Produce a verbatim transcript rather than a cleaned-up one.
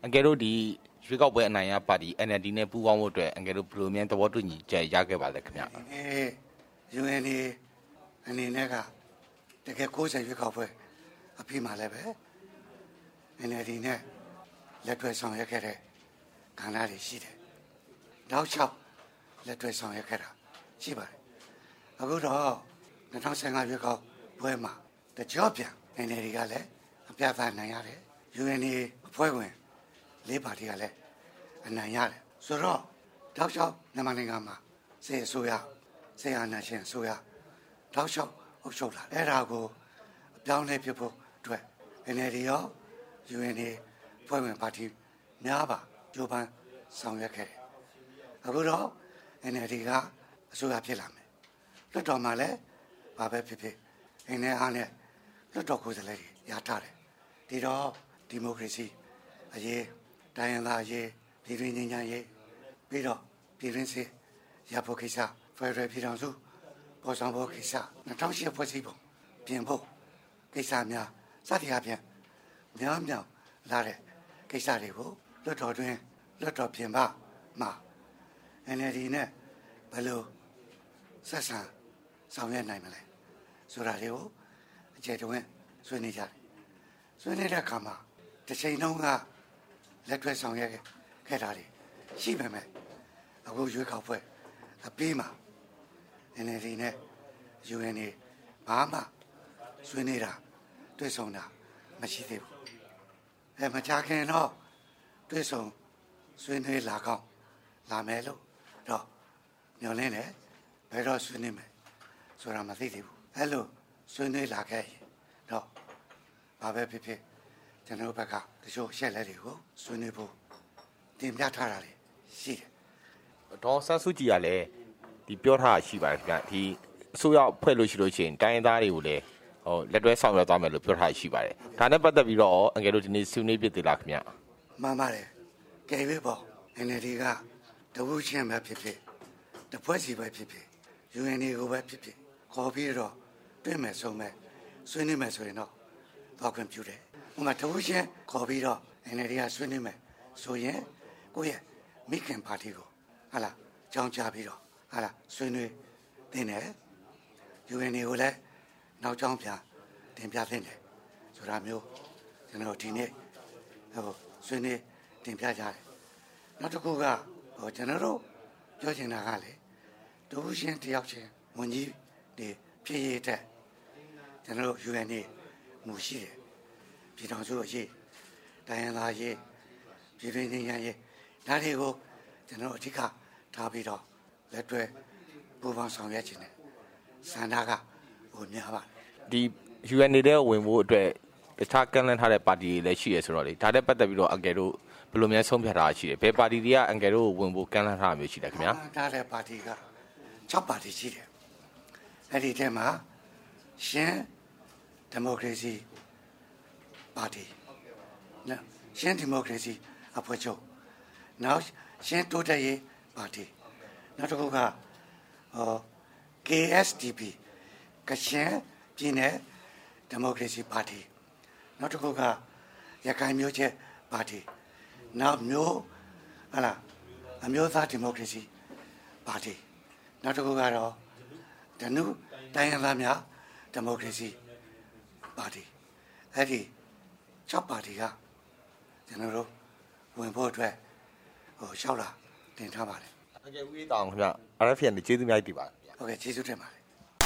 အန်ကယ်တို့ဒီရွေးကောက်ပွဲအနိုင်ရပါတီ N L D နဲ့ပူးပေါင်းဖို့အတွက်အန်ကယ်တို့ဘယ်လိုများသဘောတူညီချက်ရခဲ့ပါလဲခင်ဗျ။အဲယူအန်အေအနေနဲ့ကတကယ်ကိုယ်စားရွေးကောက်ပွဲအပြီးမှလည်းပဲ N L D နဲ့လက်တွဲဆောင်ရွက်ခဲ့တဲ့ကဏ္ဍတွေရှိတယ်။နောက်လျှောက်လက်တွဲဆောင်ရွက်ခဲ့တာရှိပါတယ်။အခုတော့၂၀၁၅ရွေးကောက်ပွဲမှာတကြော့ပြန် N L D ကလည်းအပြတ်သားနိုင်ရတယ်။ U N A အဖွဲ့ဝင်လေးပါတီကလည်းအနိုင်ရတယ်ဆိုတော့တောက်လျှောက်မြန်မာနိုင်ငံမှာစေအစိုးရစေအာဏာရှင်အစိုးရတောက်လျှောက်အုပ်ချုပ်လာအဲ့ဒါကိုအပြောင်းလဲဖြစ်ဖို့အတွက် N L D ရော U N A ဖွဲ့ဝင်ပါတီများပါကြိုးပမ်းဆောင်ရွက်ခဲ့တယ်အခုတော့ N L D ကအစိုးရဖြစ်လာမယ်လွှတ်တော်မှာလည်းဘာပဲဖြစ်ဖြစ်အင်းနဲ့အားနဲ့လွှတ်တော်ကိုယ်စားလှယ်တွေရထားတယ်ဒီတော့ဒီမိုကရေစီအရေးတိုင်းရင်းသားအရေးပြည်တွင်းငြိမ်းချမ်းရေးပြီးတော့ပြည်တွင်းစစ်ရဖို့ကိစ္စဖက်ဒရယ်ပြည်ထောင်စုပေါ်ဆောင်ဖို့ကိစ္စ၂၀၀၈ဖွဲ့စည်းပုံပြင်ဖို့ကိစ္စများစသည်အပြင်များများလာတဲ့ကိစ္စတွေကိုလွှတ်တော်တွင်လွှတ်တော်ပြင်ပမှာ N L D နဲ့ဘယ်လိုဆက်ဆံဆောင်ရွက်နိုင်မလဲဆိုတာတွေကိုအကျေတဝင်းဆွေးနွေးကြတယ်ဆွေးနွေးတဲ့အခါမှာတစ်ချိန်လုံးကလက်တွဲဆောင်ရွက်ခဲ့တာတွေရှိပေမဲ့အခုရွေးကောက်ပွဲအပြီးမှာ N L D နဲ့ U N A ဘာမှဆွေးနွေးတာတွေ့ဆုံတာမရှိသေးဘူးအဲမကြခင်တော့တွေ့ဆုံဆွေးနွေးလာကောင်းလာမယ်လို့တော့ညွှန်လင်းတယ်ဘယ်တော့ဆွေးနွေးမယ်ဆိုတာမသိသေးဘူးအဲလိုဆွေးနွေးလာခဲ့ရင်တော့ဘာပဲဖြစ်ဖြစ်ကျွန်တော်ဘက်ကတချို့ရှက်လက်တွေကိုဆွေးနွေးဖို့တင်ပြထားတာလေရှိတယ်ဒေါ်ဆန်းစုကြည်ကလည်းဒီပြောထားတာရှိပါတယ်ခင်ဗျဒီအစိုးရဖွဲ့လို့ရှိလို့ရှိရင်တိုင်းရင်းသားတွေကိုလည်းဟိုလက်တွဲဆောင်ရွက်သွားမယ်လို့ပြောထားရှိပါတယ်ဒါနဲ့ပတ်သက်ပြီးတော့အန်ကယ်တို့ဒီနေ့ဆွေးနွေးပြသေးလားခင်ဗျမှန်ပါတယ်ကဲပြီပေါ့ N L D ကတဝူးချင်းပဲဖြစ်ဖြစ်တဖွဲ့စီပဲဖြစ်ဖြစ် U N A ကိုပဲဖြစ်ဖြစ်ခေါ်ပြီးတော့တွေ့မယ်ဆုံးမယ်ဆွေးနွေးမယ်ဆိုရင်တော့တော့ခွင့်ပြုတယ်။ဟိုမှာတဝူးချင်းခေါ်ပြီးတော့ N L D ကဆွေးနွေးမယ်ဆိုရင်ကိုယ့်ရဲ့မိခင်ပါတီကိုဟာလားကြောင်းချပြီးတော့ဟာလားဆွေးနွေးတင်တယ် U N A ကိုလည်းနောက်ကြောင်းပြန်တင်ပြတင်တယ်ဆိုတာမျိုးကျွန်တော်ဒီနေ့ဟိုဆွေးနွေးတင်ပြကြတယ်နောက်တစ်ခုကဟိုကျွန်တော်တို့ပြောချင်တာကလေတဝူးချင်းတယောက်ချင်းဝန်ကြီးတွေဖြစ်ရတဲ့ကျွန်တော်တို့ U N A မူရှိတယ်ပြည်ထောင်စုအရေးတိုင်းရင်းသားရေးပြည်တွင်းငြိမ်းချမ်းရေးဒါတွေကိုကျွန်တော်အဓိကထားပြီးတော့လက်တွဲပူးပေါင်းဆောင်ရွက်ခြင်းနဲ့စန္ဒကဟိုများပါဒီ U N A တဲ့ဝင်ဖို့အတွက်တခြားကန့်လန့်ထားတဲ့ပါတီတွေလည်းရှိရဆိုတော့လေဒါနဲ့ပတ်သက်ပြီးတော့အန်ကယ်တို့ဘယ်လိုများဆုံးဖြတ်တာရှိတယ်ဘယ်ပါတီတွေကအန်ကယ်တို့ဝင်ဖို့ကန့်လန့်ထားမျိုးရှိတယ်ခင်ဗျာဒါတဲ့ပါတီက၆ပါတီရှိတယ်အဲ့ဒီထဲမှာရှင်းဒီမိုကရေစီပါတီနော်ရှင်းဒီမိုကရေစီအဖွဲ့ချုပ်နောက်ရှင်းတိုးတက်ရေးပါတီနောက်တစ်ခုကဟော K S D P ကရှင်းပြည်နယ်ဒီမိုကရေစီပါတီနောက်တစ်ခုကရခိုင်မျိုးချက်ပါတီနောက်မျိုးဟာလားအမျိုးသားဒီမိုကရေစီပါတီနောက်တစ်ခုကတော့ဒနုတိုင်းရင်းသားများဒီမိုကရေစီပါတီအဲ့ဒီ၆ပါတီကကျွန်တော်တို့ဝင်ဖို့အတွက်ဟိုလျှောက်လာတင်ထားပါတယ်အကယ်ဦးတောင်ခင်ဗျ R F N ကျေးဇူးများတင်ပါတယ်ဟုတ်ကဲ့ကျေးဇူးတင်ပါတယ်